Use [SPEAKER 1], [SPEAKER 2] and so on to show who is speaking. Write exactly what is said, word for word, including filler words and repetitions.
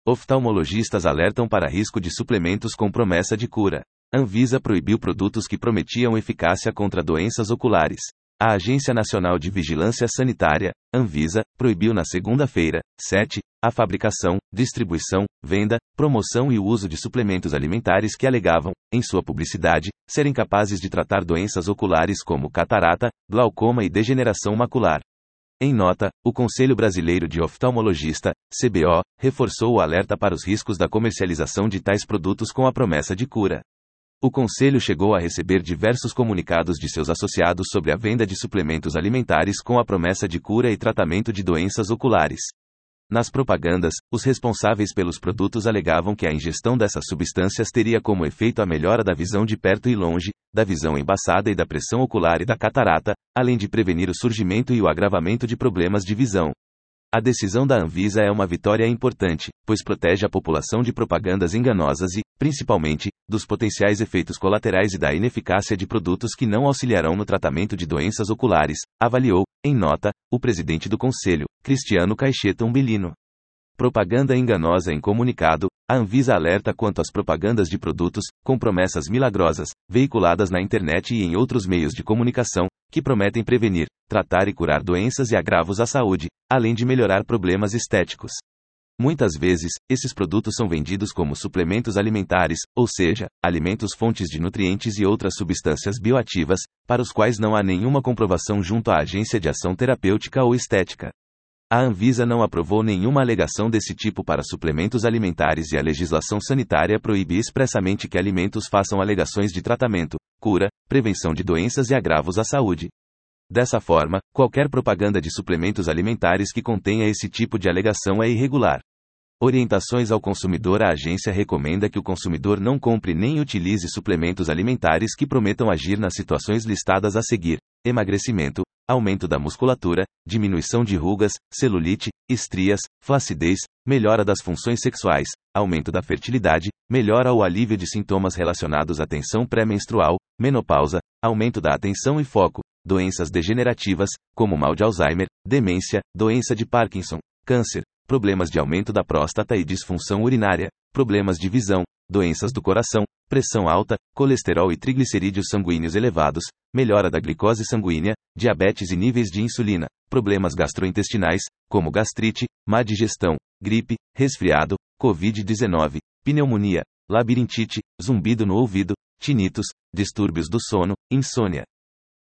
[SPEAKER 1] Oftalmologistas alertam para risco de suplementos com promessa de cura. Anvisa proibiu produtos que prometiam eficácia contra doenças oculares. A Agência Nacional de Vigilância Sanitária, Anvisa, proibiu na segunda-feira, sete, a fabricação, distribuição, venda, promoção e o uso de suplementos alimentares que alegavam, em sua publicidade, serem capazes de tratar doenças oculares como catarata, glaucoma e degeneração macular. Em nota, o Conselho Brasileiro de Oftalmologista, C B O, reforçou o alerta para os riscos da comercialização de tais produtos com a promessa de cura. O Conselho chegou a receber diversos comunicados de seus associados sobre a venda de suplementos alimentares com a promessa de cura e tratamento de doenças oculares. Nas propagandas, os responsáveis pelos produtos alegavam que a ingestão dessas substâncias teria como efeito a melhora da visão de perto e longe, da visão embaçada e da pressão ocular e da catarata, além de prevenir o surgimento e o agravamento de problemas de visão. A decisão da Anvisa é uma vitória importante, pois protege a população de propagandas enganosas e, principalmente, dos potenciais efeitos colaterais e da ineficácia de produtos que não auxiliarão no tratamento de doenças oculares, avaliou, em nota, o presidente do Conselho, Cristiano Caixeta Umbelino. Propaganda enganosa. Em comunicado, a Anvisa alerta quanto às propagandas de produtos, com promessas milagrosas, veiculadas na internet e em outros meios de comunicação, que prometem prevenir, tratar e curar doenças e agravos à saúde, além de melhorar problemas estéticos. Muitas vezes, esses produtos são vendidos como suplementos alimentares, ou seja, alimentos fontes de nutrientes e outras substâncias bioativas, para os quais não há nenhuma comprovação junto à Agência de Ação Terapêutica ou Estética. A Anvisa não aprovou nenhuma alegação desse tipo para suplementos alimentares e a legislação sanitária proíbe expressamente que alimentos façam alegações de tratamento, cura, prevenção de doenças e agravos à saúde. Dessa forma, qualquer propaganda de suplementos alimentares que contenha esse tipo de alegação é irregular. Orientações ao consumidor. A agência recomenda que o consumidor não compre nem utilize suplementos alimentares que prometam agir nas situações listadas a seguir: emagrecimento, aumento da musculatura, diminuição de rugas, celulite, estrias, flacidez, melhora das funções sexuais, aumento da fertilidade, melhora ou alívio de sintomas relacionados à tensão pré-menstrual, menopausa, aumento da atenção e foco, doenças degenerativas, como mal de Alzheimer, demência, doença de Parkinson, câncer, problemas de aumento da próstata e disfunção urinária, problemas de visão, doenças do coração, pressão alta, colesterol e triglicerídeos sanguíneos elevados, melhora da glicose sanguínea, diabetes e níveis de insulina, problemas gastrointestinais, como gastrite, má digestão, gripe, resfriado, covid dezenove, pneumonia, labirintite, zumbido no ouvido, tinitos, distúrbios do sono, insônia.